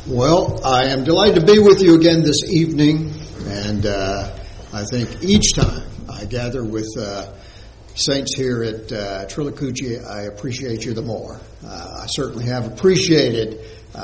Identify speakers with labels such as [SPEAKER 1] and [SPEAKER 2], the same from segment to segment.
[SPEAKER 1] Well, I am delighted to be with you again this evening, and I think each time I gather with saints here at Trillacucci, I appreciate you the more. I certainly have appreciated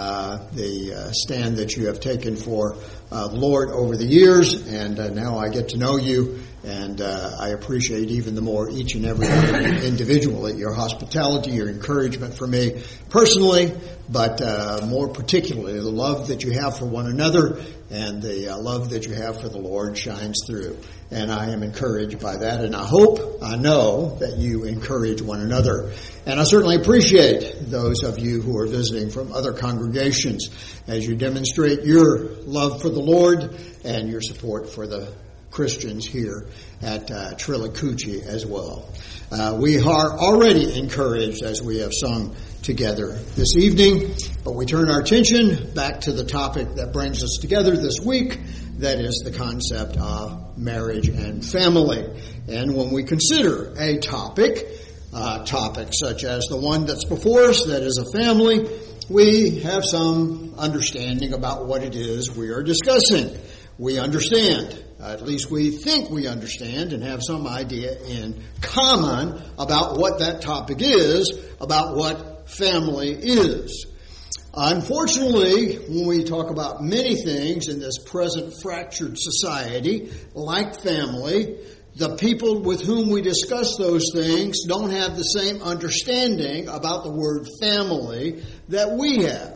[SPEAKER 1] the stand that you have taken for the Lord over the years, and now I get to know you, and I appreciate even the more each and every individually, your hospitality, your encouragement for me personally, but more particularly the love that you have for one another and the love that you have for the Lord shines through. And I am encouraged by that, and I know that you encourage one another. And I certainly appreciate those of you who are visiting from other congregations as you demonstrate your love for the Lord and your support for the Christians here at Trillacucci as well. We are already encouraged as we have sung together this evening, but we turn our attention back to the topic that brings us together this week, that is the concept of marriage and family. And when we consider a topic such as the one that's before us, that is a family, we have some understanding about what it is we are discussing. We understand, at least we think we understand, and have some idea in common about what that topic is, about what family is. Unfortunately, when we talk about many things in this present fractured society, like family, the people with whom we discuss those things don't have the same understanding about the word family that we have.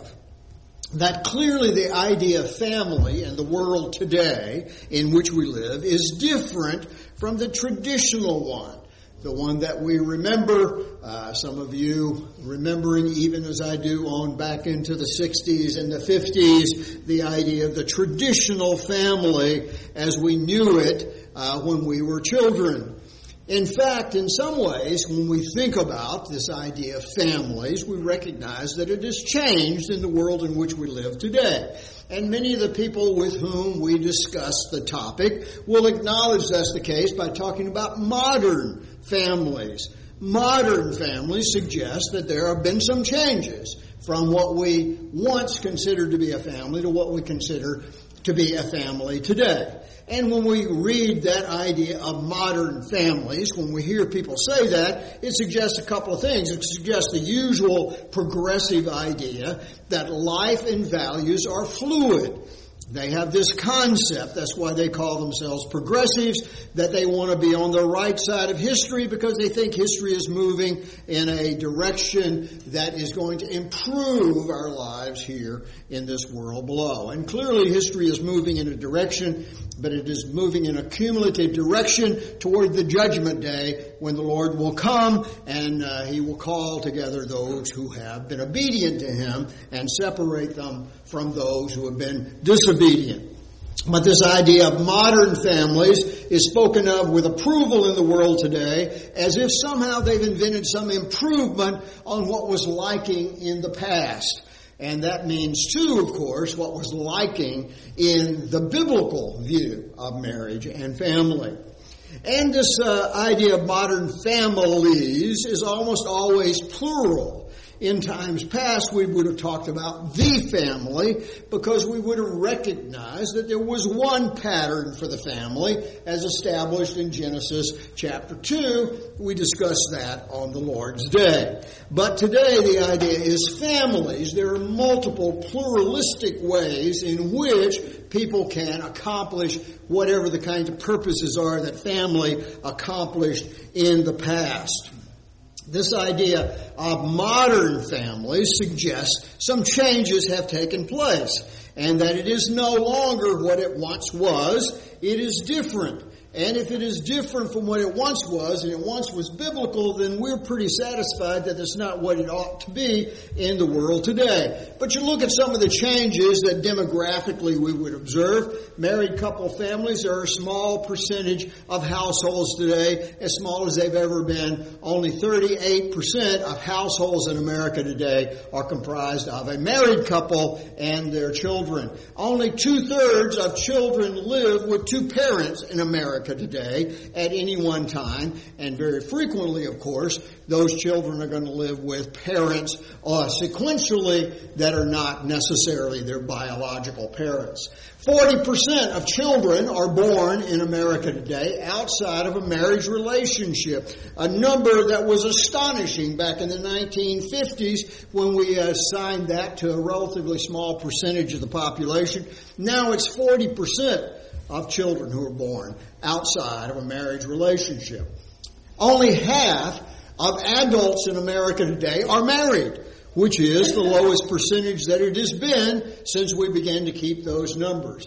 [SPEAKER 1] That clearly the idea of family in the world today in which we live is different from the traditional one. The one that we remember, some of you remembering even as I do on back into the 60s and the 50s, the idea of the traditional family as we knew it when we were children. In fact, in some ways, when we think about this idea of families, we recognize that it has changed in the world in which we live today. And many of the people with whom we discuss the topic will acknowledge that's the case by talking about modern families. Modern families suggest that there have been some changes from what we once considered to be a family to what we consider to be a family today. And when we read that idea of modern families, when we hear people say that, it suggests a couple of things. It suggests the usual progressive idea that life and values are fluid. They have this concept, that's why they call themselves progressives, that they want to be on the right side of history because they think history is moving in a direction that is going to improve our lives here in this world below. And clearly history is moving in a direction, but it is moving in a cumulative direction toward the judgment day when the Lord will come and He will call together those who have been obedient to Him and separate them from those who have been disobedient. But this idea of modern families is spoken of with approval in the world today as if somehow they've invented some improvement on what was lacking in the past. And that means, too, of course, what was lacking in the biblical view of marriage and family. And this idea of modern families is almost always plural. In times past, we would have talked about the family because we would have recognized that there was one pattern for the family as established in Genesis chapter 2. We discussed that on the Lord's Day. But today the idea is families. There are multiple pluralistic ways in which people can accomplish whatever the kinds of purposes are that family accomplished in the past. This idea of modern families suggests some changes have taken place and that it is no longer what it once was. It is different. And if it is different from what it once was, and it once was biblical, then we're pretty satisfied that it's not what it ought to be in the world today. But you look at some of the changes that demographically we would observe. Married couple families are a small percentage of households today, as small as they've ever been. Only 38% of households in America today are comprised of a married couple and their children. Only 2/3 of children live with two parents in America America today at any one time. And very frequently, of course, those children are going to live with parents sequentially that are not necessarily their biological parents. 40% of children are born in America today outside of a marriage relationship, a number that was astonishing back in the 1950s when we assigned that to a relatively small percentage of the population. Now it's 40% of children who are born outside of a marriage relationship. Only half of adults in America today are married, which is the lowest percentage that it has been since we began to keep those numbers.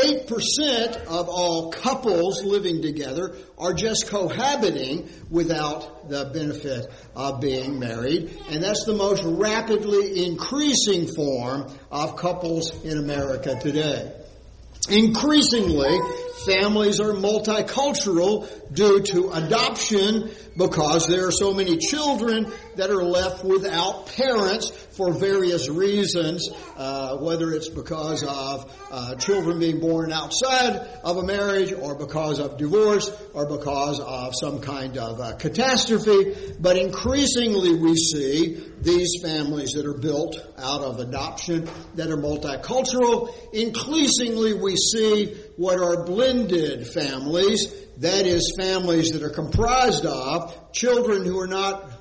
[SPEAKER 1] 8% of all couples living together are just cohabiting without the benefit of being married, and that's the most rapidly increasing form of couples in America today. Increasingly, families are multicultural due to adoption because there are so many children that are left without parents for various reasons, whether it's because of children being born outside of a marriage or because of divorce or because of some kind of catastrophe. But increasingly we see these families that are built out of adoption that are multicultural. Increasingly we see what are blended families, that is, families that are comprised of children who are not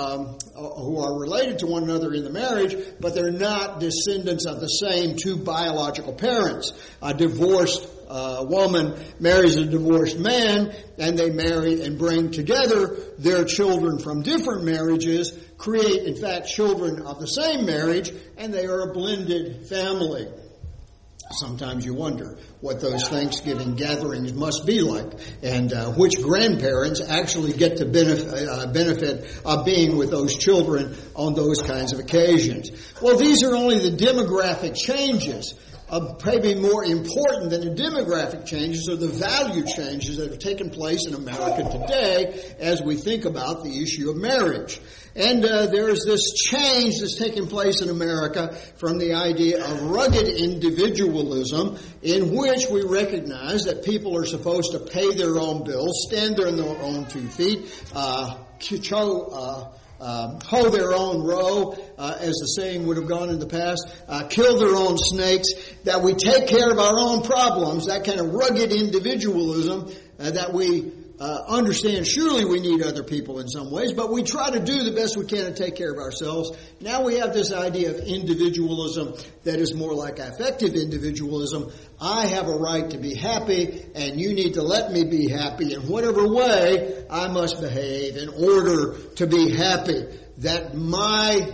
[SPEAKER 1] who are related to one another in the marriage, but they're not descendants of the same two biological parents. A divorced woman marries a divorced man, and they marry and bring together their children from different marriages, create, in fact, children of the same marriage, and they are a blended family. Sometimes you wonder what those Thanksgiving gatherings must be like, and which grandparents actually get the benefit of being with those children on those kinds of occasions. Well, these are only the demographic changes. Maybe more important than the demographic changes are the value changes that have taken place in America today as we think about the issue of marriage. And there is this change that's taking place in America from the idea of rugged individualism, in which we recognize that people are supposed to pay their own bills, stand on their own 2 feet, hoe their own row, as the saying would have gone in the past, kill their own snakes, that we take care of our own problems, that kind of rugged individualism that we understand. Surely we need other people in some ways, but we try to do the best we can to take care of ourselves. Now we have this idea of individualism that is more like affective individualism. I have a right to be happy, and you need to let me be happy in whatever way I must behave in order to be happy. That my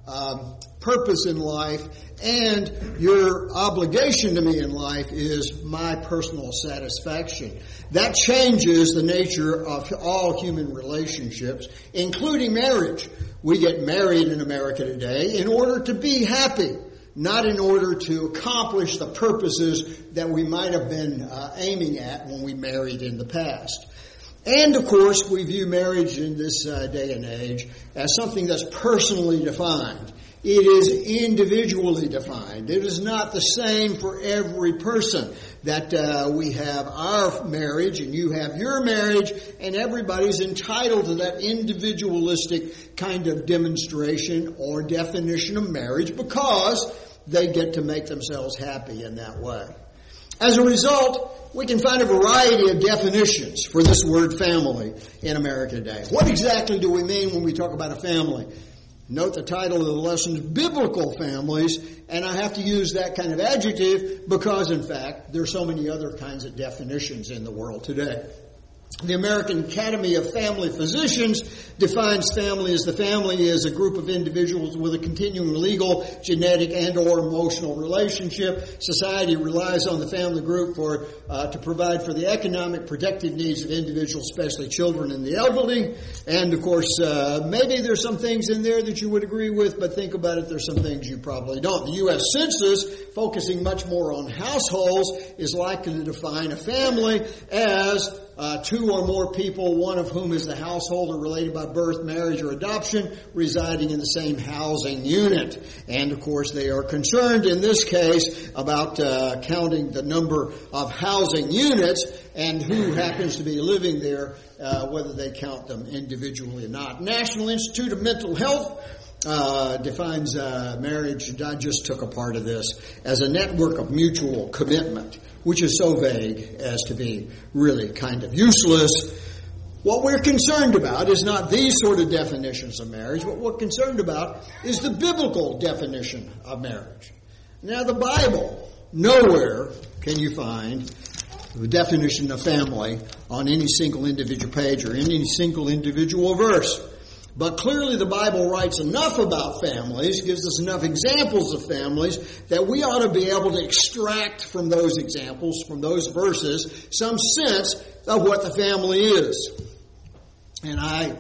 [SPEAKER 1] purpose in life and your obligation to me in life is my personal satisfaction. That changes the nature of all human relationships, including marriage. We get married in America today in order to be happy, not in order to accomplish the purposes that we might have been aiming at when we married in the past. And, of course, we view marriage in this day and age as something that's personally defined. It is individually defined. It is not the same for every person. That we have our marriage and you have your marriage, and everybody's entitled to that individualistic kind of demonstration or definition of marriage because they get to make themselves happy in that way. As a result, we can find a variety of definitions for this word family in America today. What exactly do we mean when we talk about a family? Note the title of the lesson is Biblical Families, and I have to use that kind of adjective because, in fact, there are so many other kinds of definitions in the world today. The American Academy of Family Physicians defines family as the family is a group of individuals with a continuing legal, genetic, and or emotional relationship. Society relies on the family group to provide for the economic protective needs of individuals, especially children and the elderly. And, of course, maybe there's some things in there that you would agree with, but think about it, there's some things you probably don't. The U.S. Census, focusing much more on households, is likely to define a family as two or more people, one of whom is the householder related by birth, marriage, or adoption, residing in the same housing unit. And, of course, they are concerned in this case about counting the number of housing units and who happens to be living there, whether they count them individually or not. National Institute of Mental Health defines marriage, I just took a part of this, as a network of mutual commitment, which is so vague as to be really kind of useless. What we're concerned about is not these sort of definitions of marriage. What we're concerned about is the biblical definition of marriage. Now, the Bible, nowhere can you find the definition of family on any single individual page or any single individual verse. But clearly the Bible writes enough about families, gives us enough examples of families, that we ought to be able to extract from those examples, from those verses, some sense of what the family is. And I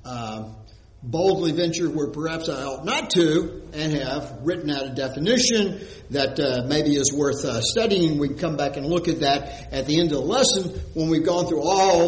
[SPEAKER 1] boldly venture where perhaps I ought not to, and have written out a definition that maybe is worth studying. We can come back and look at that at the end of the lesson when we've gone through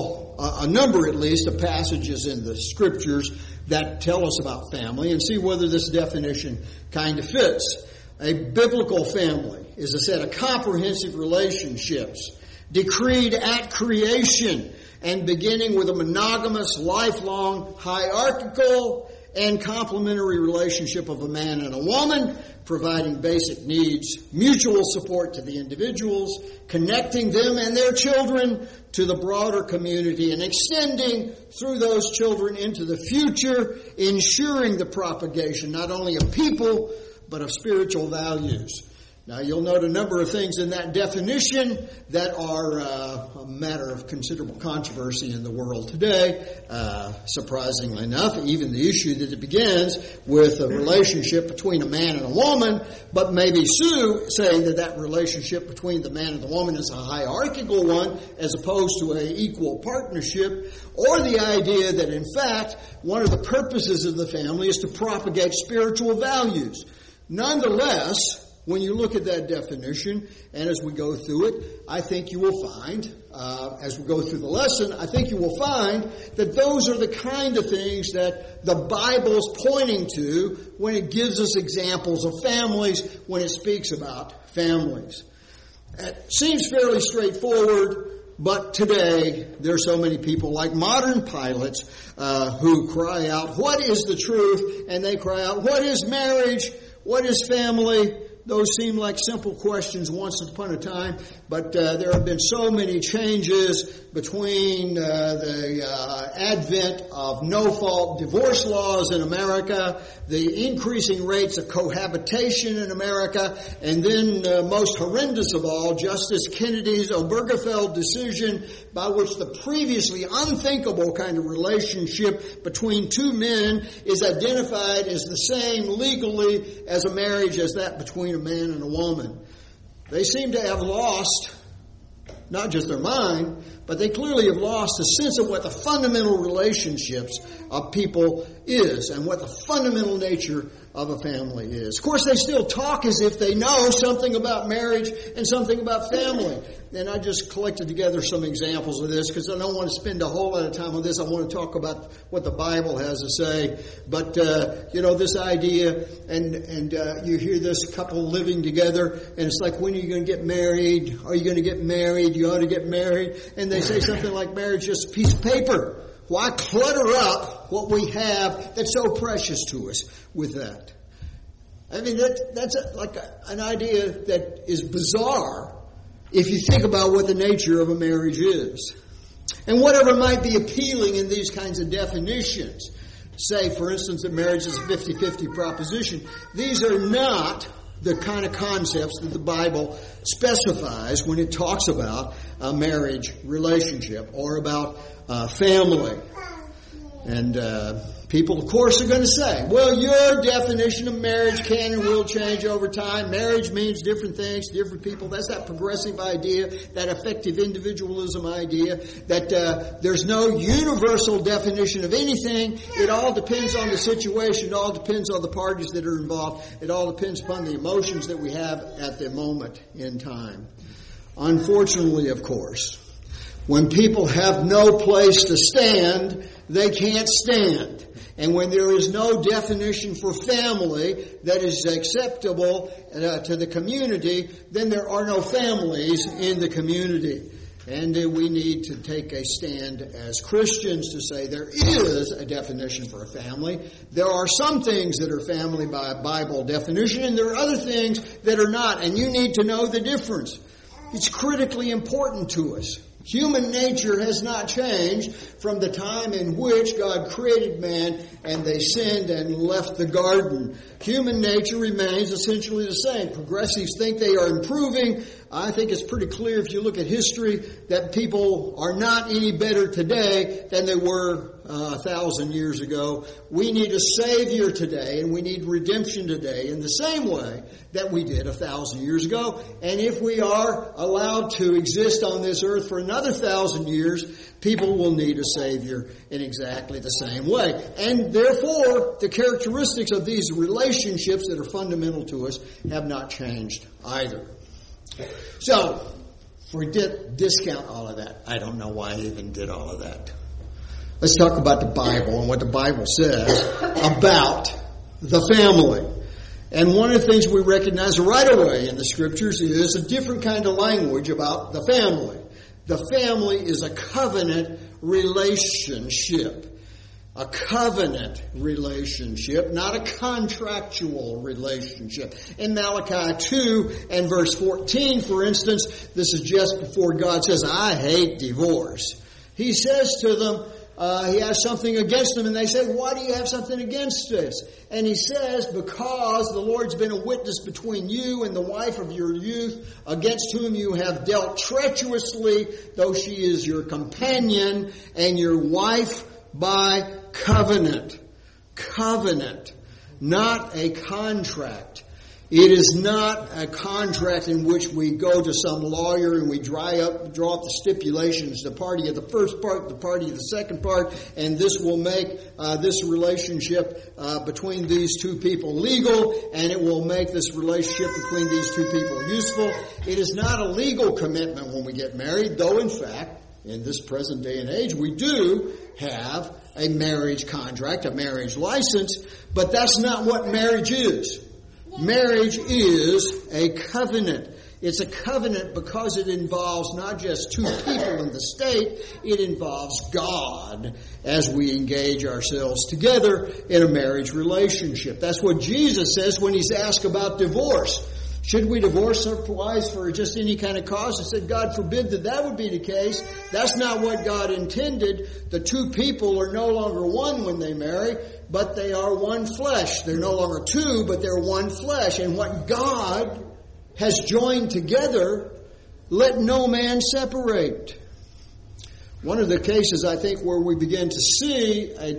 [SPEAKER 1] a number at least of passages in the Scriptures that tell us about family and see whether this definition kind of fits. A biblical family is a set of comprehensive relationships decreed at creation and beginning with a monogamous, lifelong, hierarchical, and complementary relationship of a man and a woman, providing basic needs, mutual support to the individuals, connecting them and their children to the broader community, and extending through those children into the future, ensuring the propagation not only of people, but of spiritual values. Now, you'll note a number of things in that definition that are a matter of considerable controversy in the world today. Surprisingly enough, even the issue that it begins with a relationship between a man and a woman, but maybe saying that relationship between the man and the woman is a hierarchical one as opposed to an equal partnership, or the idea that, in fact, one of the purposes of the family is to propagate spiritual values. Nonetheless, when you look at that definition, and as we go through it, I think you will find, as we go through the lesson, I think you will find that those are the kind of things that the Bible's pointing to when it gives us examples of families, when it speaks about families. It seems fairly straightforward, but today there are so many people like modern pilots who cry out, what is the truth? And they cry out, what is marriage? What is family? Those seem like simple questions once upon a time, but there have been so many changes between the advent of no-fault divorce laws in America, the increasing rates of cohabitation in America, and then most horrendous of all, Justice Kennedy's Obergefell decision by which the previously unthinkable kind of relationship between two men is identified as the same legally as a marriage as that between a man and a woman. They seem to have lost not just their mind, but they clearly have lost a sense of what the fundamental relationships of people is and what the fundamental nature of a family is. Of course, they still talk as if they know something about marriage and something about family. And I just collected together some examples of this because I don't want to spend a whole lot of time on this. I want to talk about what the Bible has to say. But, this idea, and you hear this couple living together, and it's like, when are you going to get married? Are you going to get married? You ought to get married. And they say something like, marriage is just a piece of paper. Why clutter up what we have that's so precious to us with that? I mean, that's an idea that is bizarre if you think about what the nature of a marriage is. And whatever might be appealing in these kinds of definitions, say, for instance, that marriage is a 50-50 proposition, these are not the kind of concepts that the Bible specifies when it talks about a marriage relationship or about family. And people, of course, are going to say, well, your definition of marriage can and will change over time. Marriage means different things to different people. That's that progressive idea, that effective individualism idea, that there's no universal definition of anything. It all depends on the situation. It all depends on the parties that are involved. It all depends upon the emotions that we have at the moment in time. Unfortunately, of course, When people have no place to stand, they can't stand. And when there is no definition for family that is acceptable to the community, then there are no families in the community. And we need to take a stand as Christians to say there is a definition for a family. There are some things that are family by Bible definition, and there are other things that are not. And you need to know the difference. It's critically important to us. Human nature has not changed from the time in which God created man and they sinned and left the garden. Human nature remains essentially the same. Progressives think they are improving. I think it's pretty clear if you look at history that people are not any better today than they were 1,000 years ago. We need a Savior today, and we need redemption today in the same way that we did 1,000 years ago. And if we are allowed to exist on this earth for another 1,000 years, people will need a Savior in exactly the same way. And therefore, the characteristics of these relationships that are fundamental to us have not changed either. So, discount all of that. I don't know why I even did all of that. Let's talk about the Bible and what the Bible says about the family. And one of the things we recognize right away in the Scriptures is a different kind of language about the family. The family is a covenant relationship. A covenant relationship, not a contractual relationship. In Malachi 2 and verse 14, for instance, this is just before God says, I hate divorce. He says to them, he has something against them, and they say, why do you have something against this? And he says, because the Lord's been a witness between you and the wife of your youth, against whom you have dealt treacherously, though she is your companion and your wife by covenant. Covenant, not a contract. It is not a contract in which we go to some lawyer and we draw up the stipulations, the party of the first part, the party of the second part, and this will make this relationship between these two people legal, and it will make this relationship between these two people useful. It is not a legal commitment when we get married, though in fact, in this present day and age, we do have a marriage contract, a marriage license, but that's not what marriage is. Marriage is a covenant. It's a covenant because it involves not just two people in the state, it involves God as we engage ourselves together in a marriage relationship. That's what Jesus says when he's asked about divorce. Should we divorce our wives for just any kind of cause? He said, God forbid that would be the case. That's not what God intended. The two people are no longer one when they marry, but they are one flesh. They're no longer two, but they're one flesh. And what God has joined together, let no man separate. One of the cases, I think, where we begin to see a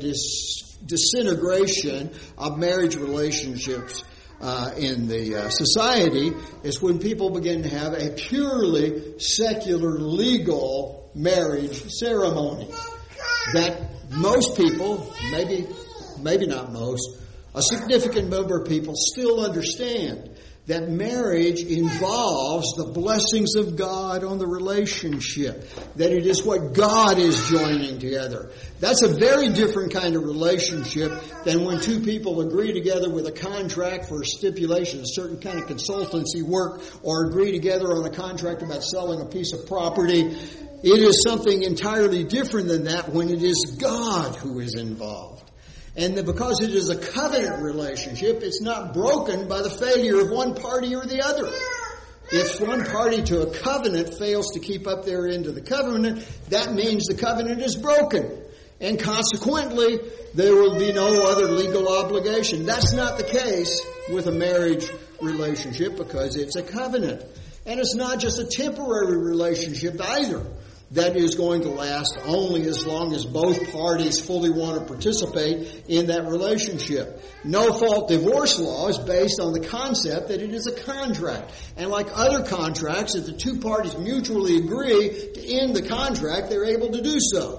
[SPEAKER 1] disintegration of marriage relationships in the society is when people begin to have a purely secular, legal marriage ceremony. That most people, maybe not most, a significant number of people still understand that marriage involves the blessings of God on the relationship, that it is what God is joining together. That's a very different kind of relationship than when two people agree together with a contract for a stipulation, a certain kind of consultancy work, or agree together on a contract about selling a piece of property. It is something entirely different than that when it is God who is involved. And because it is a covenant relationship, it's not broken by the failure of one party or the other. If one party to a covenant fails to keep up their end of the covenant, that means the covenant is broken. And consequently, there will be no other legal obligation. That's not the case with a marriage relationship because it's a covenant. And it's not just a temporary relationship either that is going to last only as long as both parties fully want to participate in that relationship. No-fault divorce law is based on the concept that it is a contract. And like other contracts, if the two parties mutually agree to end the contract, they're able to do so.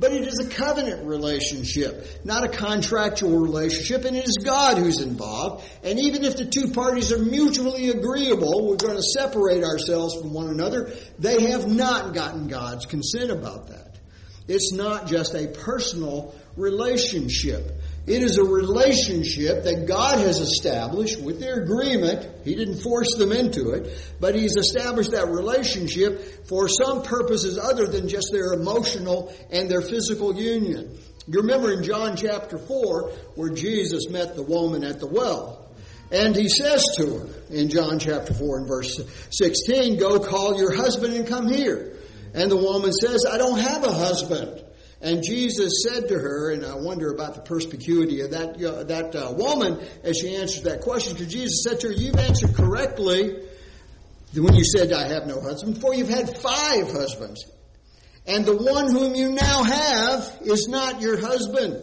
[SPEAKER 1] But it is a covenant relationship, not a contractual relationship, and it is God who's involved. And even if the two parties are mutually agreeable, we're going to separate ourselves from one another, they have not gotten God's consent about that. It's not just a personal relationship. It is a relationship that God has established with their agreement. He didn't force them into it, but He's established that relationship for some purposes other than just their emotional and their physical union. You remember in John chapter 4 where Jesus met the woman at the well. And He says to her in John chapter 4 and verse 16, "Go call your husband and come here." And the woman says, "I don't have a husband." And Jesus said to her, and I wonder about the perspicuity of that woman as she answered that question, because Jesus said to her, "You've answered correctly when you said, 'I have no husband,' for you've had 5 husbands. And the one whom you now have is not your husband."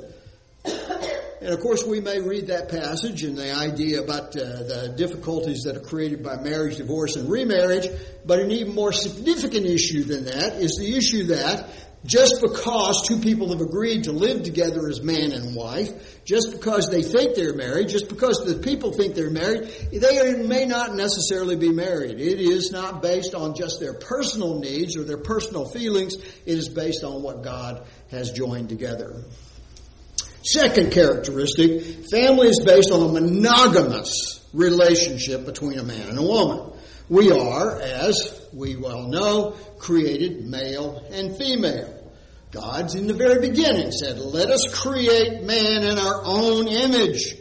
[SPEAKER 1] And of course we may read that passage and the idea about the difficulties that are created by marriage, divorce, and remarriage. But an even more significant issue than that is the issue that just because two people have agreed to live together as man and wife, just because they think they're married, just because the people think they're married, they may not necessarily be married. It is not based on just their personal needs or their personal feelings. It is based on what God has joined together. Second characteristic, family is based on a monogamous relationship between a man and a woman. We are, as we well know, created male and female. God's in the very beginning said, "Let us create man in our own image."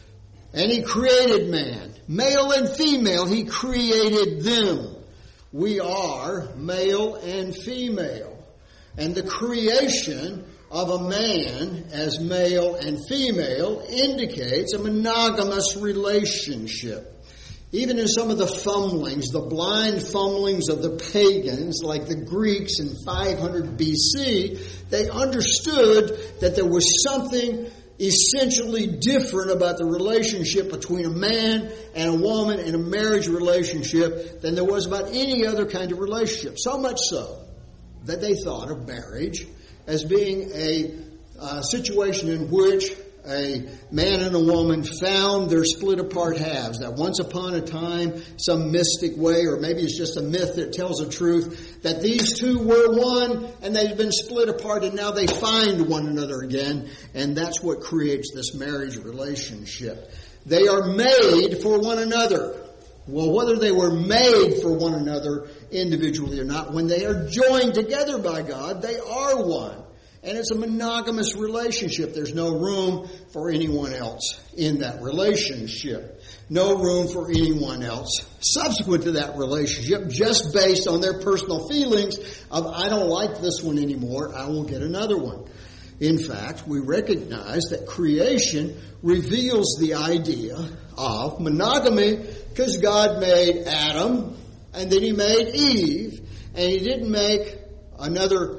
[SPEAKER 1] And He created man. Male and female, He created them. We are male and female. And the creation of a man as male and female indicates a monogamous relationship. Even in some of the fumblings, the blind fumblings of the pagans, like the Greeks in 500 BC, they understood that there was something essentially different about the relationship between a man and a woman in a marriage relationship than there was about any other kind of relationship. So much so that they thought of marriage as being a situation in which a man and a woman found their split apart halves. That once upon a time, some mystic way, or maybe it's just a myth that tells the truth, that these two were one and they've been split apart and now they find one another again. And that's what creates this marriage relationship. They are made for one another. Well, whether they were made for one another individually or not, when they are joined together by God, they are one. And it's a monogamous relationship. There's no room for anyone else in that relationship. No room for anyone else subsequent to that relationship, just based on their personal feelings of, "I don't like this one anymore, I will get another one." In fact, we recognize that creation reveals the idea of monogamy because God made Adam and then He made Eve, and He didn't make another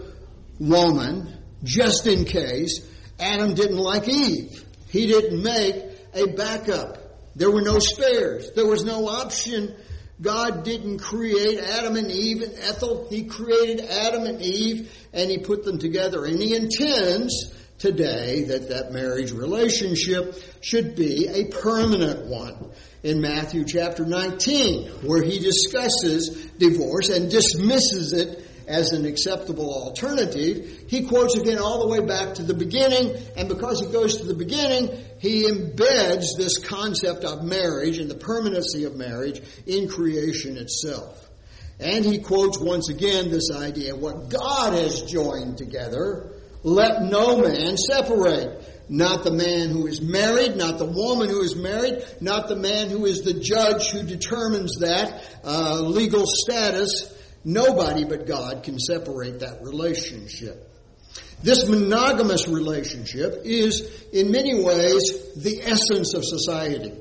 [SPEAKER 1] woman just in case Adam didn't like Eve. He didn't make a backup. There were no spares. There was no option. God didn't create Adam and Eve and Ethel. He created Adam and Eve and He put them together. And He intends today that marriage relationship should be a permanent one. In Matthew chapter 19, where He discusses divorce and dismisses it as an acceptable alternative, He quotes again all the way back to the beginning, and because He goes to the beginning, He embeds this concept of marriage and the permanency of marriage in creation itself. And He quotes once again this idea, "What God has joined together, let no man separate." Not the man who is married, not the woman who is married, not the man who is the judge who determines that legal status. Nobody but God can separate that relationship. This monogamous relationship is, in many ways, the essence of society.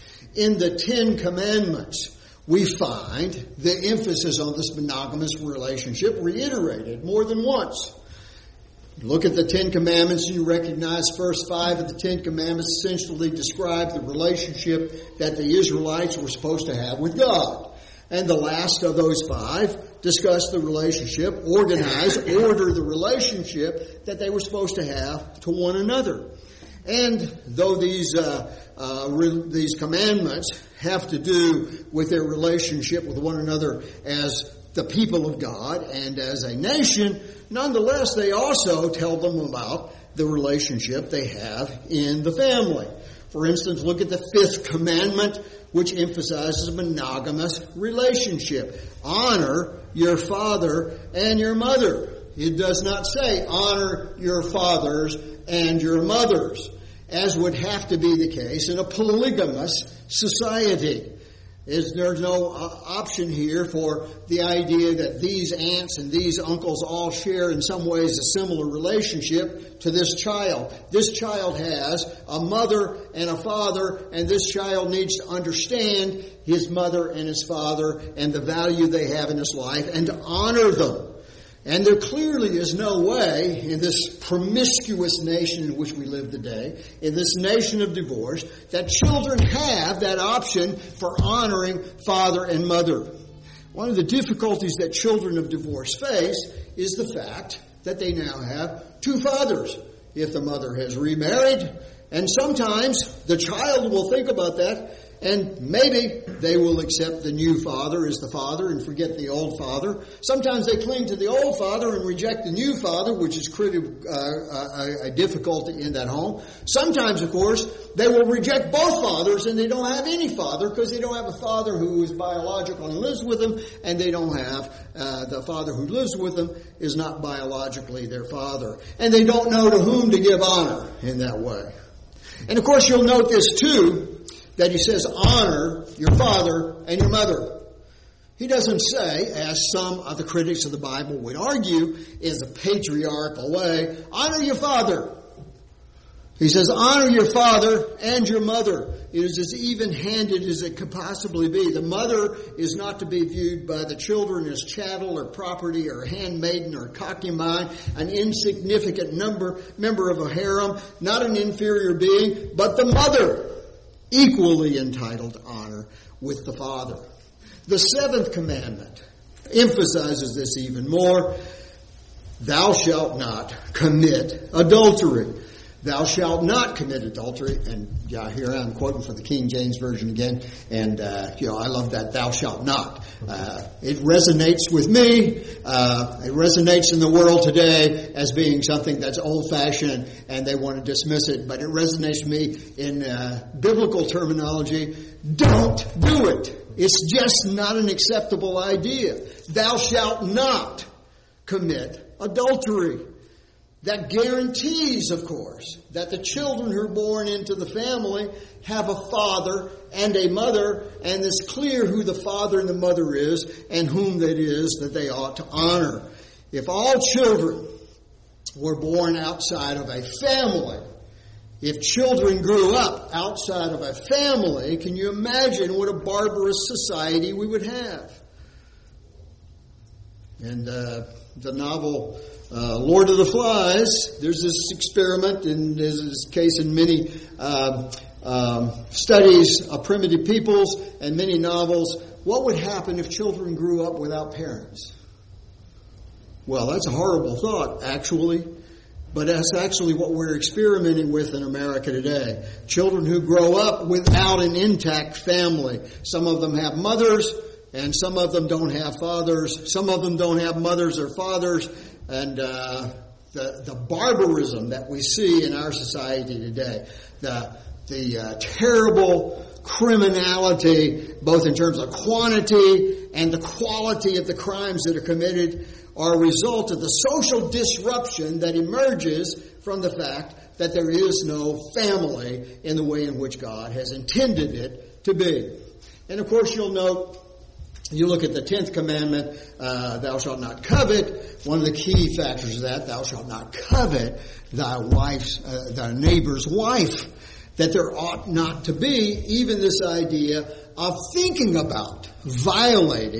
[SPEAKER 1] In the 10 Commandments, we find the emphasis on this monogamous relationship reiterated more than once. Look at the 10 Commandments and you recognize verse 5 of the 10 Commandments essentially describe the relationship that the Israelites were supposed to have with God. And the last of those 5 discuss the relationship, order the relationship that they were supposed to have to one another. And though these commandments have to do with their relationship with one another as the people of God and as a nation, nonetheless, they also tell them about the relationship they have in the family. For instance, look at the 5th commandment, which emphasizes a monogamous relationship. Honor your father and your mother. It does not say honor your fathers and your mothers, as would have to be the case in a polygamous society. There's no option here for the idea that these aunts and these uncles all share in some ways a similar relationship to this child. This child has a mother and a father, and this child needs to understand his mother and his father and the value they have in his life and to honor them. And there clearly is no way in this promiscuous nation in which we live today, in this nation of divorce, that children have that option for honoring father and mother. One of the difficulties that children of divorce face is the fact that they now have 2 fathers. If the mother has remarried, and sometimes the child will think about that, and maybe they will accept the new father as the father and forget the old father. Sometimes they cling to the old father and reject the new father, which is a difficulty in that home. Sometimes, of course, they will reject both fathers and they don't have any father because they don't have a father who is biological and lives with them, and they don't have the father who lives with them is not biologically their father. And they don't know to whom to give honor in that way. And of course, you'll note this too, that he says, honor your father and your mother. He doesn't say, as some of the critics of the Bible would argue, is a patriarchal way, honor your father. He says, honor your father and your mother. It is as even-handed as it could possibly be. The mother is not to be viewed by the children as chattel or property or handmaiden or concubine, an insignificant member of a harem, not an inferior being, but the mother, equally entitled to honor with the father. The 7th commandment emphasizes this even more. Thou shalt not commit adultery. Thou shalt not commit adultery. And here I'm quoting from the King James Version again. And, I love that thou shalt not. It resonates with me. It resonates in the world today as being something that's old-fashioned and they want to dismiss it. But it resonates with me in biblical terminology. Don't do it. It's just not an acceptable idea. Thou shalt not commit adultery. That guarantees, of course, that the children who are born into the family have a father and a mother, and it's clear who the father and the mother is and whom that is that they ought to honor. If all children were born outside of a family, if children grew up outside of a family, can you imagine what a barbarous society we would have? And the novel Lord of the Flies, there's this experiment, and there's this case in many studies of primitive peoples and many novels. What would happen if children grew up without parents? Well, that's a horrible thought, actually. But that's actually what we're experimenting with in America today. Children who grow up without an intact family. Some of them have mothers, and some of them don't have fathers. Some of them don't have mothers or fathers. And the barbarism that we see in our society today, the terrible criminality, both in terms of quantity and the quality of the crimes that are committed, are a result of the social disruption that emerges from the fact that there is no family in the way in which God has intended it to be. And of course, you'll note, you look at the 10th commandment, thou shalt not covet. One of the key factors of that, thou shalt not covet thy neighbor's wife. That there ought not to be even this idea of thinking about violating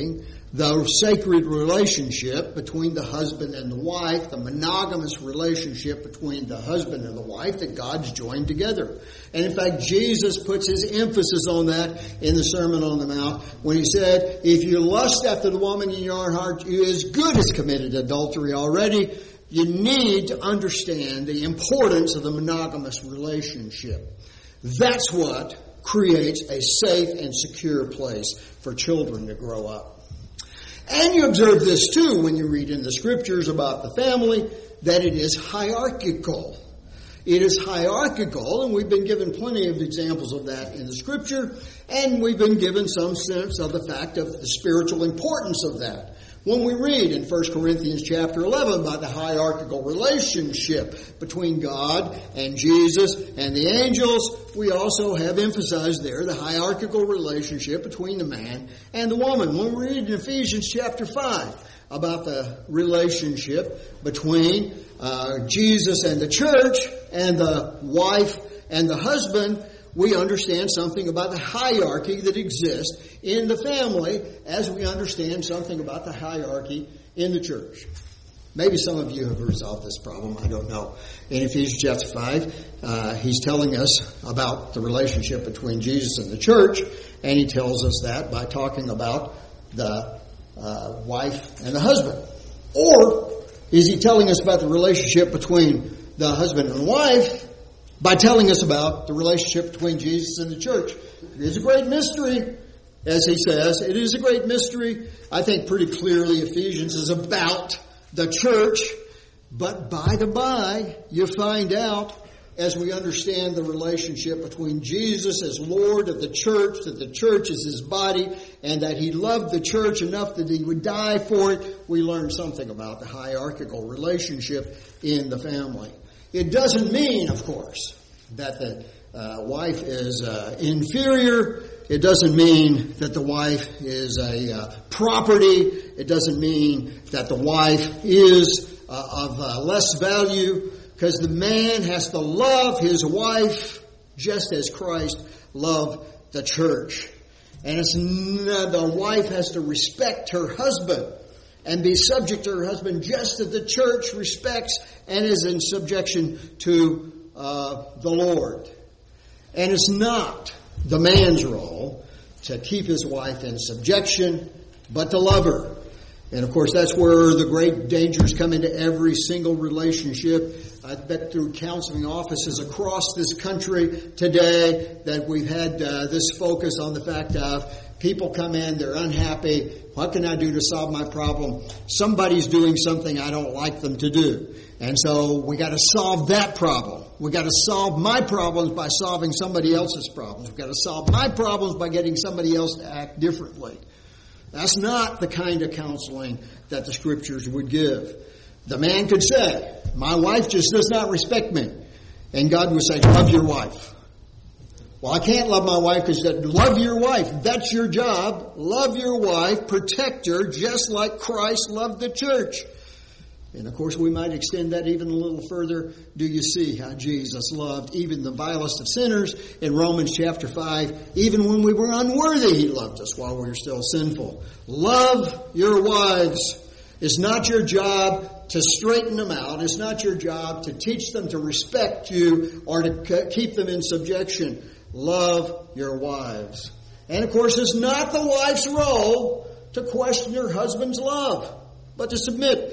[SPEAKER 1] the sacred relationship between the husband and the wife, the monogamous relationship between the husband and the wife that God's joined together. And in fact, Jesus puts his emphasis on that in the Sermon on the Mount when he said, if you lust after the woman in your own heart, you as good as committed adultery already. You need to understand the importance of the monogamous relationship. That's what creates a safe and secure place for children to grow up. And you observe this too when you read in the Scriptures about the family, that it is hierarchical. It is hierarchical, and we've been given plenty of examples of that in the Scripture, and we've been given some sense of the fact of the spiritual importance of that. When we read in 1 Corinthians chapter 11 about the hierarchical relationship between God and Jesus and the angels, we also have emphasized there the hierarchical relationship between the man and the woman. When we read in Ephesians chapter 5 about the relationship between Jesus and the church and the wife and the husband, we understand something about the hierarchy that exists in the family as we understand something about the hierarchy in the church. Maybe some of you have resolved this problem. I don't know. In Ephesians chapter 5, he's telling us about the relationship between Jesus and the church, and he tells us that by talking about the wife and the husband. Or is he telling us about the relationship between the husband and wife by telling us about the relationship between Jesus and the church? It is a great mystery, as he says. It is a great mystery. I think pretty clearly Ephesians is about the church. But by the by, you find out, as we understand the relationship between Jesus as Lord of the church, that the church is his body, and that he loved the church enough that he would die for it, we learn something about the hierarchical relationship in the family. It doesn't mean, of course, that the wife is inferior. It doesn't mean that the wife is a property. It doesn't mean that the wife is of less value, because the man has to love his wife just as Christ loved the church. And the wife has to respect her husband and be subject to her husband just as the church respects and is in subjection to the Lord. And it's not the man's role to keep his wife in subjection, but to love her. And of course, that's where the great dangers come into every single relationship. I bet through counseling offices across this country today that we've had this focus on the fact of people come in, they're unhappy. What can I do to solve my problem? Somebody's doing something I don't like them to do. And so we got to solve that problem. We got to solve my problems by solving somebody else's problems. We've got to solve my problems by getting somebody else to act differently. That's not the kind of counseling that the Scriptures would give. The man could say, my wife just does not respect me. And God would say, love your wife. Well, I can't love my wife because love your wife. That's your job. Love your wife. Protect her just like Christ loved the church. And of course, we might extend that even a little further. Do you see how Jesus loved even the vilest of sinners? In Romans chapter 5, even when we were unworthy, he loved us while we were still sinful. Love your wives. It's not your job to straighten them out. It's not your job to teach them to respect you or to keep them in subjection. Love your wives. And of course, it's not the wife's role to question her husband's love, but to submit.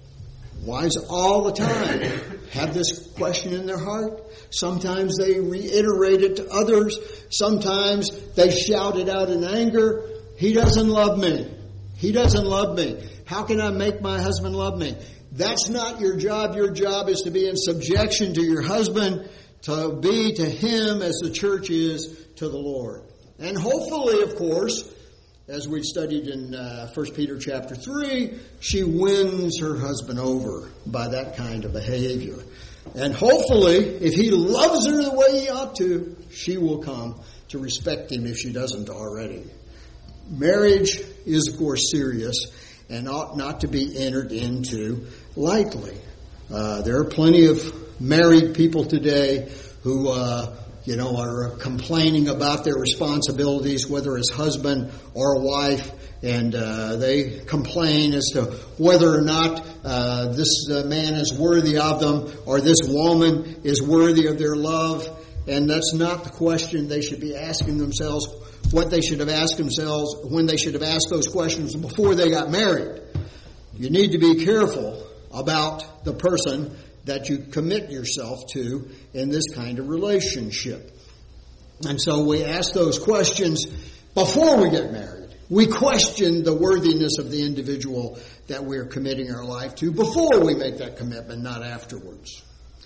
[SPEAKER 1] Wives all the time have this question in their heart. Sometimes they reiterate it to others. Sometimes they shout it out in anger. He doesn't love me. He doesn't love me. How can I make my husband love me? That's not your job. Your job is to be in subjection to your husband, to be to him as the church is to the Lord. And hopefully, of course, as we studied in 1 Peter chapter 3, she wins her husband over by that kind of behavior. And hopefully, if he loves her the way he ought to, she will come to respect him if she doesn't already. Marriage is, of course, serious and ought not to be entered into lightly. There are plenty of married people today who are complaining about their responsibilities, whether as husband or wife, and they complain as to whether or not this man is worthy of them or this woman is worthy of their love. And that's not the question they should be asking themselves, what they should have asked themselves when they should have asked those questions before they got married. You need to be careful about the person that you commit yourself to in this kind of relationship. And so we ask those questions before we get married. We question the worthiness of the individual that we're committing our life to before we make that commitment, not afterwards.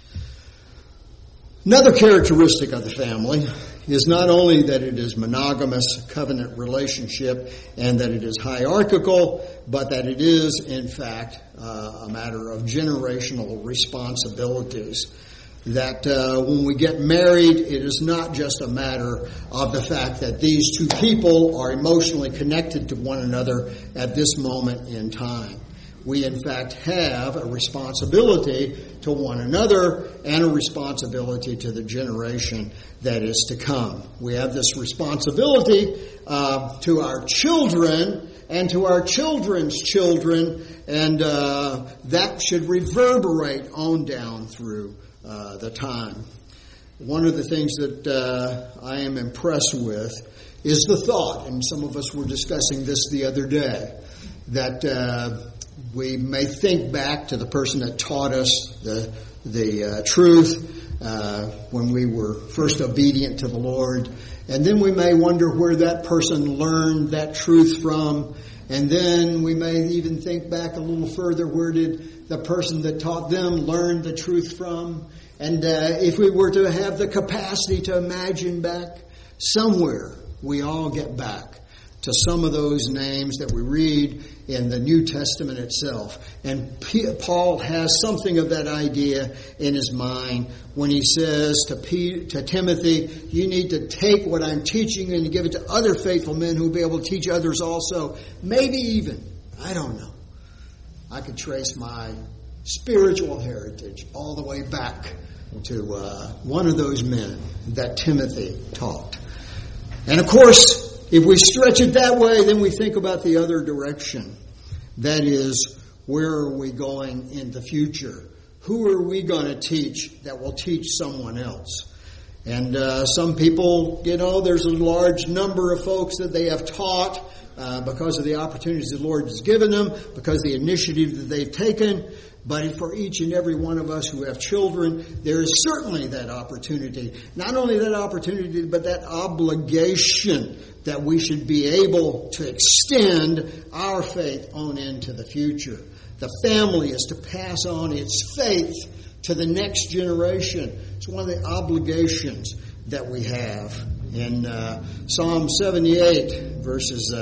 [SPEAKER 1] Another characteristic of the family is not only that it is monogamous covenant relationship and that it is hierarchical, but that it is, in fact, a matter of generational responsibilities. That when we get married, it is not just a matter of the fact that these two people are emotionally connected to one another at this moment in time. We, in fact, have a responsibility to one another and a responsibility to the generation that is to come. We have this responsibility to our children and to our children's children, and that should reverberate on down through the time. One of the things that I am impressed with is the thought, and some of us were discussing this the other day, that we may think back to the person that taught us the truth when we were first obedient to the Lord, and then we may wonder where that person learned that truth from, and then we may even think back a little further, where did the person that taught them learn the truth from? And if we were to have the capacity to imagine back, somewhere we all get back to some of those names that we read in the New Testament itself. And Paul has something of that idea in his mind when he says to Timothy, you need to take what I'm teaching you and give it to other faithful men who will be able to teach others also. Maybe even, I don't know, I could trace my spiritual heritage all the way back to one of those men that Timothy taught. And of course, if we stretch it that way, then we think about the other direction. That is, where are we going in the future? Who are we going to teach that will teach someone else? And some people, there's a large number of folks that they have taught because of the opportunities the Lord has given them, because of the initiative that they've taken. But for each and every one of us who have children, there is certainly that opportunity. Not only that opportunity, but that obligation that we should be able to extend our faith on into the future. The family is to pass on its faith to the next generation. It's one of the obligations that we have. In Psalm 78, verses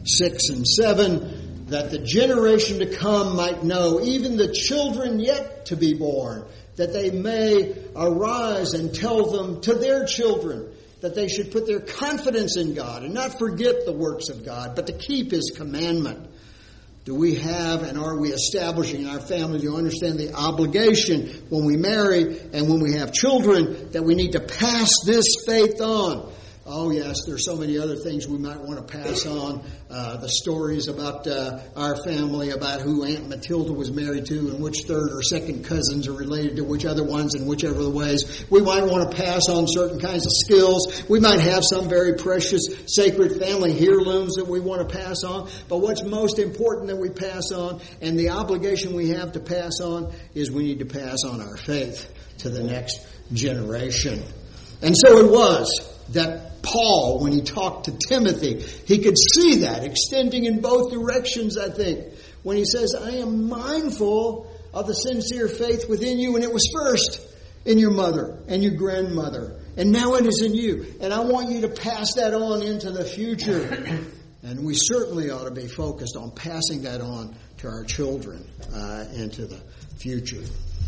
[SPEAKER 1] 6 and 7, that the generation to come might know, even the children yet to be born, that they may arise and tell them to their children, that they should put their confidence in God and not forget the works of God, but to keep His commandment. Do we have and are we establishing in our family to understand the obligation when we marry and when we have children that we need to pass this faith on? Oh, yes, there's so many other things we might want to pass on. The stories about our family, about who Aunt Matilda was married to and which third or second cousins are related to which other ones in whichever the ways. We might want to pass on certain kinds of skills. We might have some very precious sacred family heirlooms that we want to pass on. But what's most important that we pass on, and the obligation we have to pass on, is we need to pass on our faith to the next generation. And so it was that Paul, when he talked to Timothy, he could see that extending in both directions, I think. When he says, I am mindful of the sincere faith within you, and it was first in your mother and your grandmother, and now it is in you. And I want you to pass that on into the future. And we certainly ought to be focused on passing that on to our children into the future.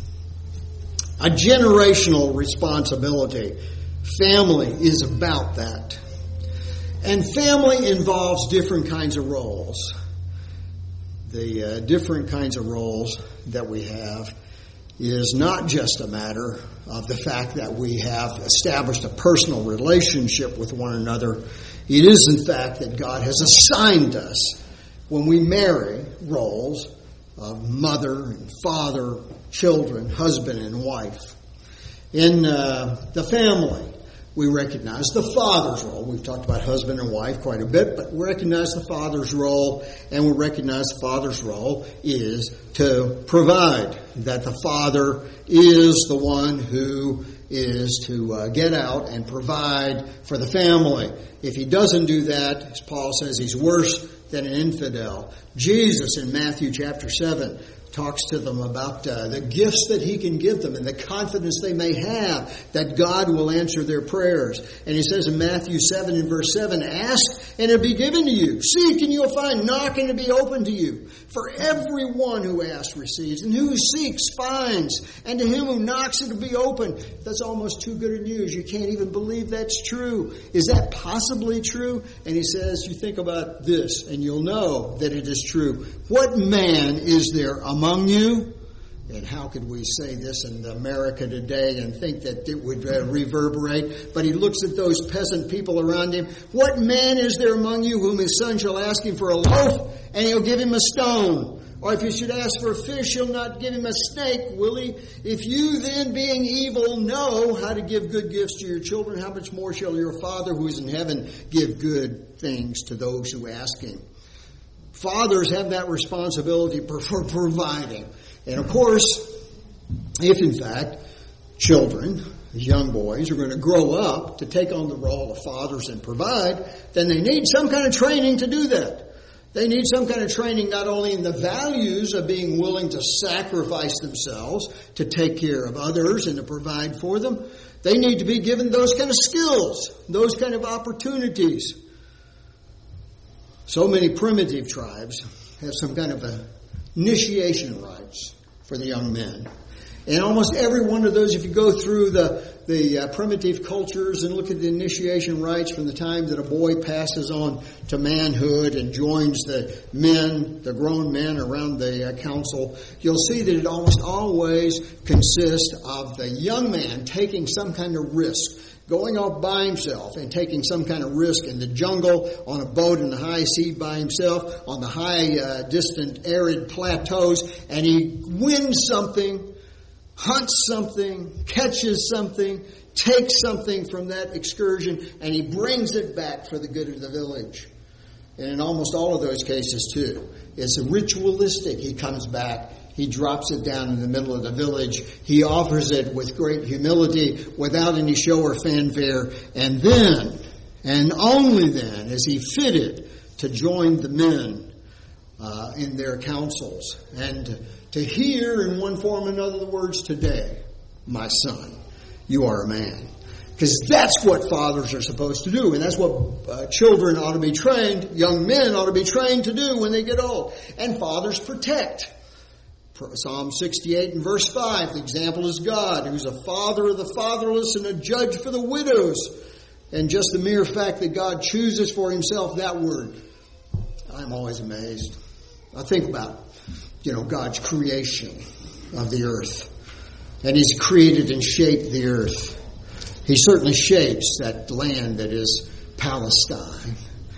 [SPEAKER 1] A generational responsibility. Family is about that. And family involves different kinds of roles. The different kinds of roles that we have is not just a matter of the fact that we have established a personal relationship with one another. It is, in fact, that God has assigned us when we marry roles of mother and father, children, husband and wife. In the family, we recognize the father's role. We've talked about husband and wife quite a bit, but we recognize the father's role, and we recognize the father's role is to provide, that the father is the one who is to get out and provide for the family. If he doesn't do that, as Paul says, he's worse than an infidel. Jesus in Matthew chapter 7 talks to them about the gifts that he can give them and the confidence they may have that God will answer their prayers. And he says in Matthew 7 and verse 7, ask and it'll be given to you. Seek and you'll find. Knock and it'll be open to you. For everyone who asks receives, and who seeks finds, and to him who knocks it'll be open. That's almost too good news. You can't even believe that's true. Is that possibly true? And he says, you think about this and you'll know that it is true. What man is there among you? And how could we say this in America today and think that it would reverberate? But he looks at those peasant people around him. What man is there among you whom his son shall ask him for a loaf, and he'll give him a stone? Or if he should ask for a fish, he'll not give him a snake, will he? If you then, being evil, know how to give good gifts to your children, how much more shall your Father who is in heaven give good things to those who ask him? Fathers have that responsibility for providing. And of course, if in fact children, young boys, are going to grow up to take on the role of fathers and provide, then they need some kind of training to do that. They need some kind of training not only in the values of being willing to sacrifice themselves to take care of others and to provide for them. They need to be given those kind of skills, those kind of opportunities. So many primitive tribes have some kind of initiation rites for the young men. And almost every one of those, if you go through the primitive cultures and look at the initiation rites from the time that a boy passes on to manhood and joins the men, the grown men around the council, you'll see that it almost always consists of the young man taking some kind of risk, going off by himself and taking some kind of risk in the jungle, on a boat in the high sea by himself, on the high, distant, arid plateaus, and he wins something, hunts something, catches something, takes something from that excursion, and he brings it back for the good of the village. And in almost all of those cases, too, it's ritualistic. He comes back. He drops it down in the middle of the village. He offers it with great humility, without any show or fanfare. And then, and only then, is he fitted to join the men in their councils and to hear in one form or another the words, today, my son, you are a man. Because that's what fathers are supposed to do. And that's what children ought to be trained, young men ought to be trained to do when they get old. And fathers protect. Psalm 68 and verse 5, the example is God, who's a father of the fatherless and a judge for the widows. And just the mere fact that God chooses for himself that word, I'm always amazed. I think about, God's creation of the earth. And he's created and shaped the earth. He certainly shapes that land that is Palestine,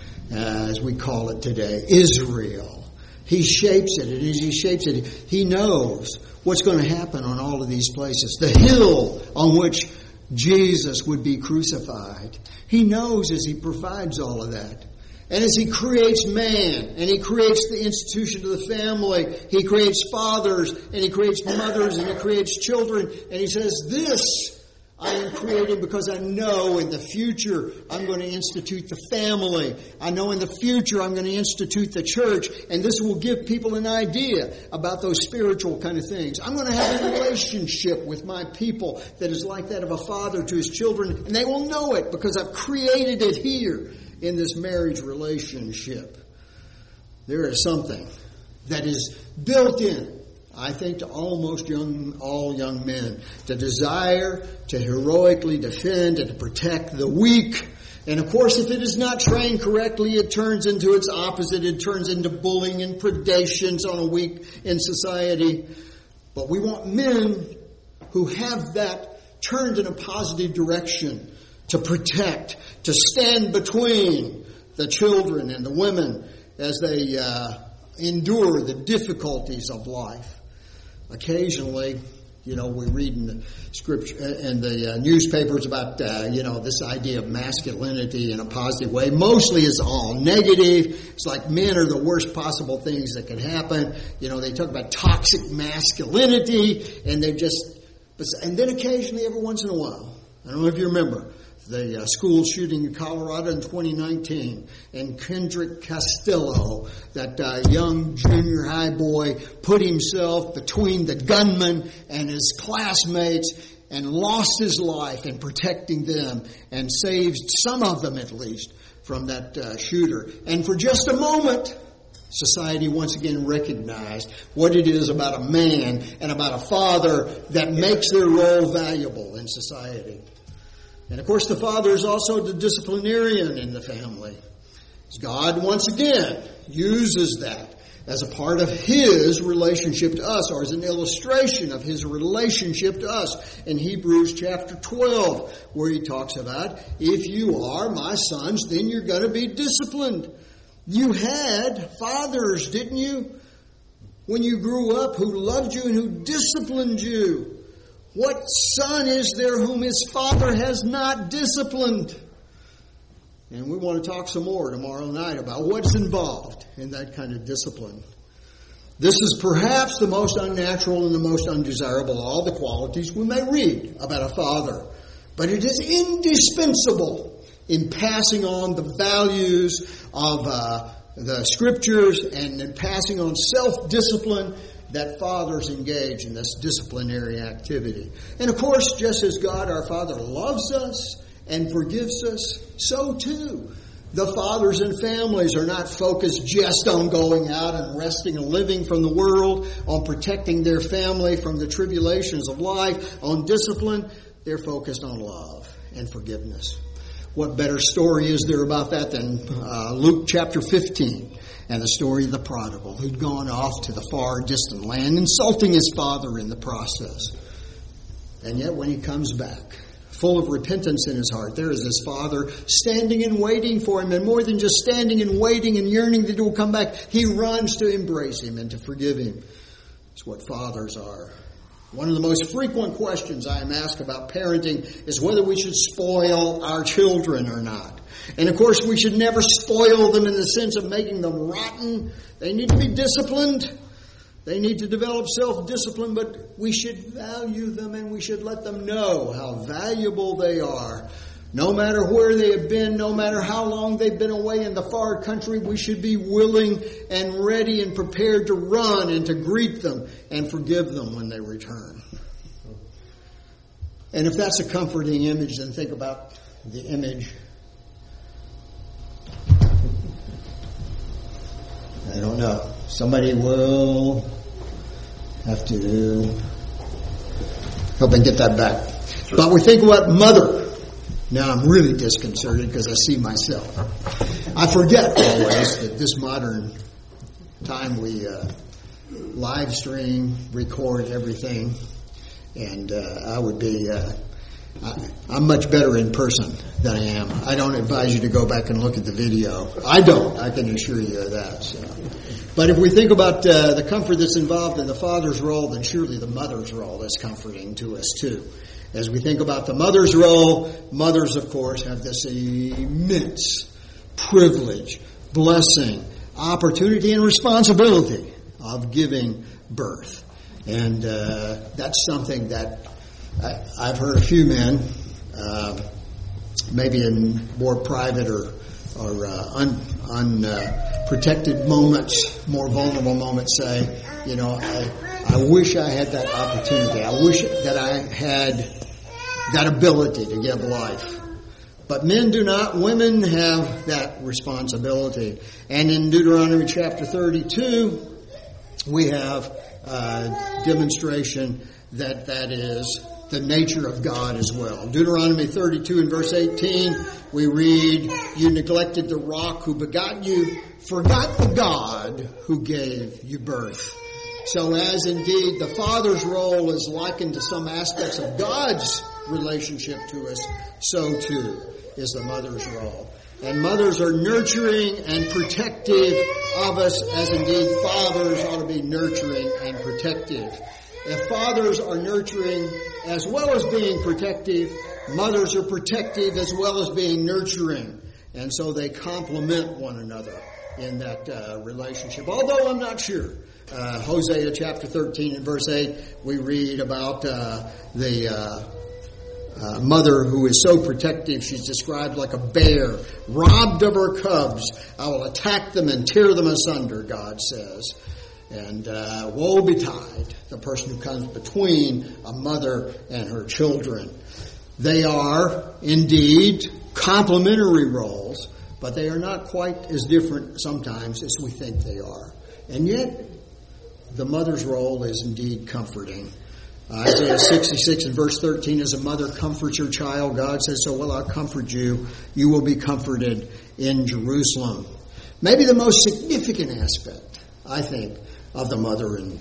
[SPEAKER 1] as we call it today, Israel. He shapes it, and as he shapes it, he knows what's going to happen on all of these places. The hill on which Jesus would be crucified. He knows as he provides all of that. And as he creates man, and he creates the institution of the family, he creates fathers, and he creates mothers, and he creates children, and he says, this I am creating because I know in the future I'm going to institute the family. I know in the future I'm going to institute the church, and this will give people an idea about those spiritual kind of things. I'm going to have a relationship with my people that is like that of a father to his children, and they will know it because I've created it here in this marriage relationship. There is something that is built in, I think, to almost all young men, the desire to heroically defend and to protect the weak. And of course, if it is not trained correctly, it turns into its opposite. It turns into bullying and predations on a weak in society. But we want men who have that turned in a positive direction, to protect, to stand between the children and the women as they endure the difficulties of life. Occasionally, we read in the scripture and the newspapers about this idea of masculinity in a positive way. Mostly it's all negative. It's like men are the worst possible things that can happen. They talk about toxic masculinity, and and then occasionally, every once in a while, I don't know if you remember the school shooting in Colorado in 2019, and Kendrick Castillo, that young junior high boy, put himself between the gunman and his classmates and lost his life in protecting them and saved some of them, at least, from that shooter. And for just a moment, society once again recognized what it is about a man and about a father that makes their role valuable in society. And of course, the father is also the disciplinarian in the family. God, once again, uses that as a part of His relationship to us, or as an illustration of His relationship to us in Hebrews chapter 12, where He talks about, if you are my sons, then you're going to be disciplined. You had fathers, didn't you, when you grew up, who loved you and who disciplined you. What son is there whom his father has not disciplined? And we want to talk some more tomorrow night about what's involved in that kind of discipline. This is perhaps the most unnatural and the most undesirable of all the qualities we may read about a father. But it is indispensable in passing on the values of the Scriptures and in passing on self-discipline that fathers engage in this disciplinary activity. And of course, just as God our Father loves us and forgives us, so too the fathers and families are not focused just on going out and wresting a living from the world, on protecting their family from the tribulations of life, on discipline. They're focused on love and forgiveness. What better story is there about that than Luke chapter 15 and the story of the prodigal who'd gone off to the far distant land, insulting his father in the process. And yet when he comes back, full of repentance in his heart, there is his father standing and waiting for him. And more than just standing and waiting and yearning that he will come back, he runs to embrace him and to forgive him. It's what fathers are. One of the most frequent questions I am asked about parenting is whether we should spoil our children or not. And of course, we should never spoil them in the sense of making them rotten. They need to be disciplined. They need to develop self-discipline, but we should value them and we should let them know how valuable they are. No matter where they have been, no matter how long they've been away in the far country, we should be willing and ready and prepared to run and to greet them and forgive them when they return. And if that's a comforting image, then think about the image. I don't know. Somebody will have to help me get that back. Sure. But we think about mother. Now I'm really disconcerted because I see myself. I forget always that this modern time we live stream, record everything, and I would be... I'm much better in person than I am. I don't advise you to go back and look at the video. I don't. I can assure you of that. So. But if we think about the comfort that's involved in the father's role, then surely the mother's role is comforting to us too. As we think about the mother's role, mothers, of course, have this immense privilege, blessing, opportunity, and responsibility of giving birth. And that's something that I've heard a few men, maybe in more private or unprotected moments, more vulnerable moments, say, I wish I had that opportunity. I wish that I had that ability to give life. But men do not. Women have that responsibility. And in Deuteronomy chapter 32, we have a demonstration that is the nature of God as well. Deuteronomy 32 and verse 18, we read, you neglected the rock who begot you, forgot the God who gave you birth. So as indeed the father's role is likened to some aspects of God's relationship to us, so too is the mother's role. And mothers are nurturing and protective of us, as indeed fathers ought to be nurturing and protective. If fathers are nurturing as well as being protective, mothers are protective as well as being nurturing. And so they complement one another in that relationship. Although I'm not sure. Hosea chapter 13 and verse 8, we read about the mother who is so protective. She's described like a bear, robbed of her cubs. I will attack them and tear them asunder, God says. And woe betide the person who comes between a mother and her children. They are indeed complementary roles, but they are not quite as different sometimes as we think they are. And yet, the mother's role is indeed comforting. Isaiah 66 and verse 13, as a mother comforts her child, God says, so will I comfort you. You will be comforted in Jerusalem. Maybe the most significant aspect, I think, of the mother. And,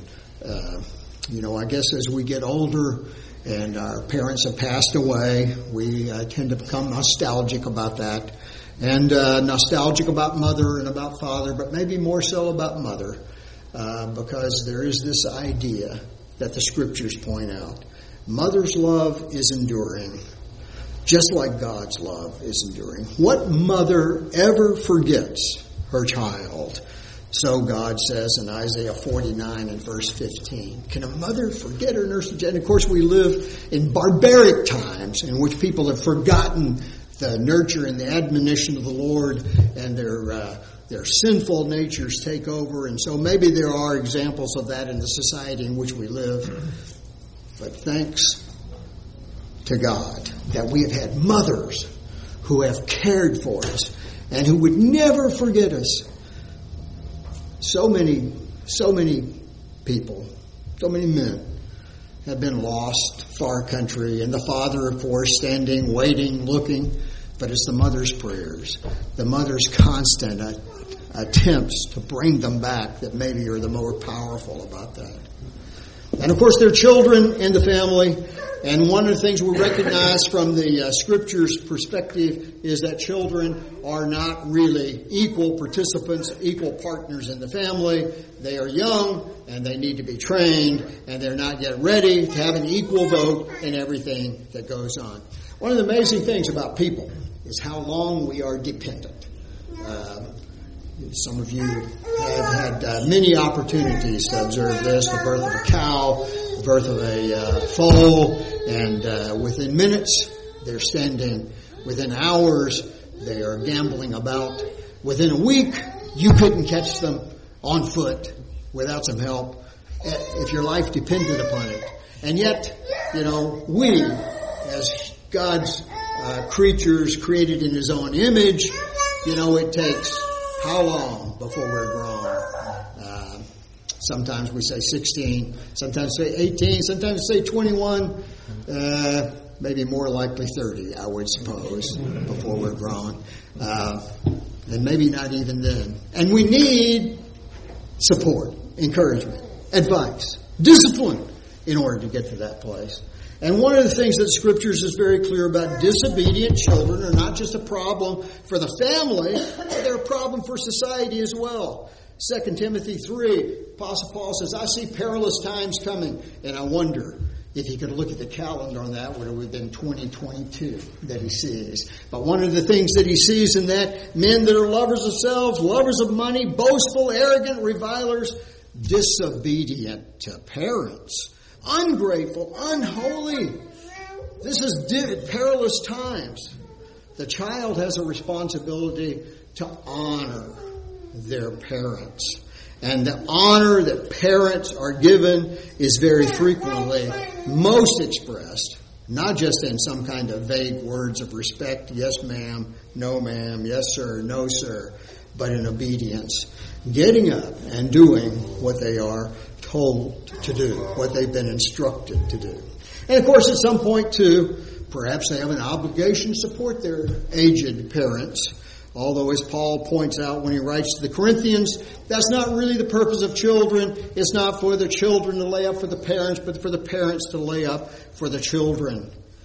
[SPEAKER 1] I guess as we get older and our parents have passed away, we tend to become nostalgic about that. And nostalgic about mother and about father, but maybe more so about mother. Because there is this idea that the Scriptures point out. Mother's love is enduring, just like God's love is enduring. What mother ever forgets her child? So God says in Isaiah 49 and verse 15. Can a mother forget her nursing child? And of course we live in barbaric times in which people have forgotten the nurture and the admonition of the Lord, and their sinful natures take over. And so maybe there are examples of that in the society in which we live. But thanks to God that we have had mothers who have cared for us and who would never forget us. So many people, so many men have been lost far country, and the father, of course, standing, waiting, looking. But it's the mother's prayers, the mother's constant attempts to bring them back that maybe are the more powerful about that. And of course, there are children in the family, and one of the things we recognize from the Scripture's perspective is that children are not really equal participants, equal partners in the family. They are young, and they need to be trained, and they're not yet ready to have an equal vote in everything that goes on. One of the amazing things about people is how long we are dependent. Some of you have had many opportunities to observe this, the birth of a cow, the birth of a foal, and within minutes they're standing. Within hours they are gambling about. Within a week you couldn't catch them on foot without some help if your life depended upon it. And yet, we as God's creatures created in His own image, it takes how long before we're grown? Sometimes we say 16, sometimes say 18, sometimes say 21, maybe more likely 30, I would suppose, before we're grown. And maybe not even then. And we need support, encouragement, advice, discipline in order to get to that place. And one of the things that Scriptures is very clear about, disobedient children are not just a problem for the family, but they're a problem for society as well. 2 Timothy 3, Apostle Paul says, I see perilous times coming. And I wonder if he could look at the calendar on that, would it have been 2022 that he sees. But one of the things that he sees in that, men that are lovers of selves, lovers of money, boastful, arrogant, revilers, disobedient to parents, ungrateful, unholy. This is perilous times. The child has a responsibility to honor their parents. And the honor that parents are given is very frequently most expressed, not just in some kind of vague words of respect, yes ma'am, no ma'am, yes sir, no sir, but in obedience. Getting up and doing what they are told to do, what they've been instructed to do. And of course, at some point too, perhaps they have an obligation to support their aged parents. Although, as Paul points out when he writes to the Corinthians, that's not really the purpose of children. It's not for the children to lay up for the parents, but for the parents to lay up for the children.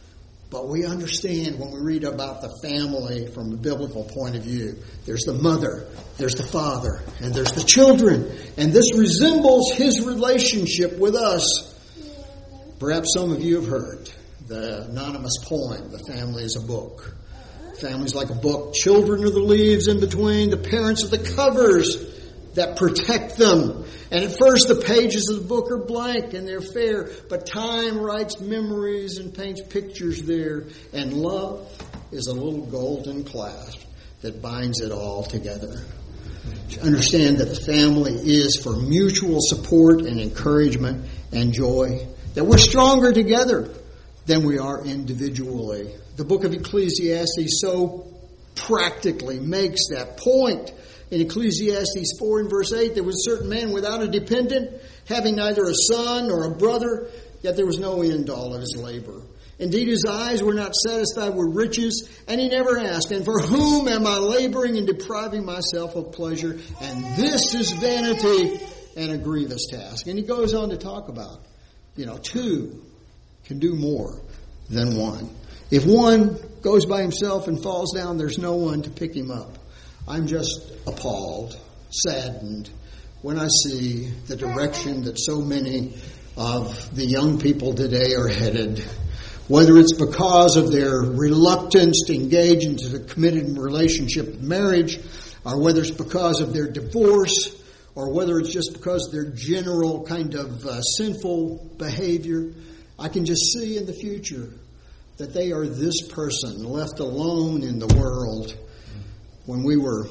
[SPEAKER 1] But we understand when we read about the family from a biblical point of view. There's the mother, there's the father, and there's the children. And this resembles his relationship with us. Perhaps some of you have heard the anonymous poem, "The Family is a Book." Family's like a book. Children are the leaves in between. The parents are the covers that protect them. And at first the pages of the book are blank and they're fair, but time writes memories and paints pictures there. And love is a little golden clasp that binds it all together. Understand that the family is for mutual support and encouragement and joy, that we're stronger together than we are individually. The book of Ecclesiastes so practically makes that point. In Ecclesiastes 4 and verse 8, there was a certain man without a dependent, having neither a son nor a brother, yet there was no end to all of his labor. Indeed, his eyes were not satisfied with riches, and he never asked, "And for whom am I laboring and depriving myself of pleasure? And this is vanity and a grievous task." And he goes on to talk about, two can do more than one. If one goes by himself and falls down, there's no one to pick him up. I'm just appalled, saddened, when I see the direction that so many of the young people today are headed. Whether it's because of their reluctance to engage into the committed relationship of marriage, or whether it's because of their divorce, or whether it's just because of their general kind of sinful behavior, I can just see in the future that they are this person left alone in the world. When we were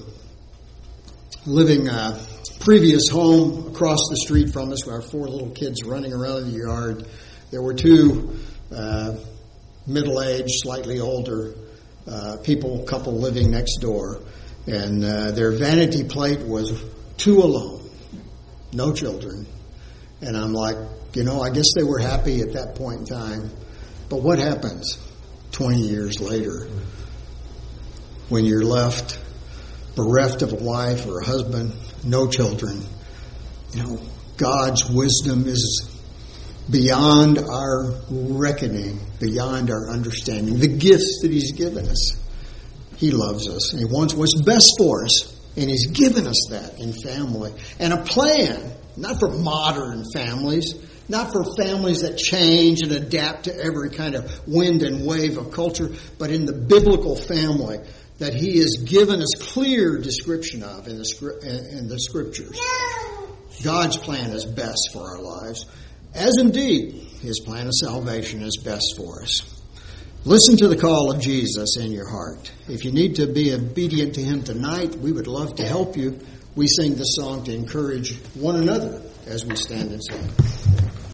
[SPEAKER 1] living a previous home across the street from us, with our 4 little kids running around the yard, there were 2 middle-aged, slightly older couple living next door. And their vanity plate was 2 alone, no children. And I'm like, I guess they were happy at that point in time. But what happens 20 years later when you're left bereft of a wife or a husband, no children? God's wisdom is beyond our reckoning, beyond our understanding. The gifts that He's given us. He loves us and He wants what's best for us. And He's given us that in family. And a plan, not for modern families, not for families that change and adapt to every kind of wind and wave of culture, but in the biblical family that He has given us clear description of in the Scriptures. God's plan is best for our lives, as indeed His plan of salvation is best for us. Listen to the call of Jesus in your heart. If you need to be obedient to Him tonight, we would love to help you. We sing this song to encourage one another as we stand and sing.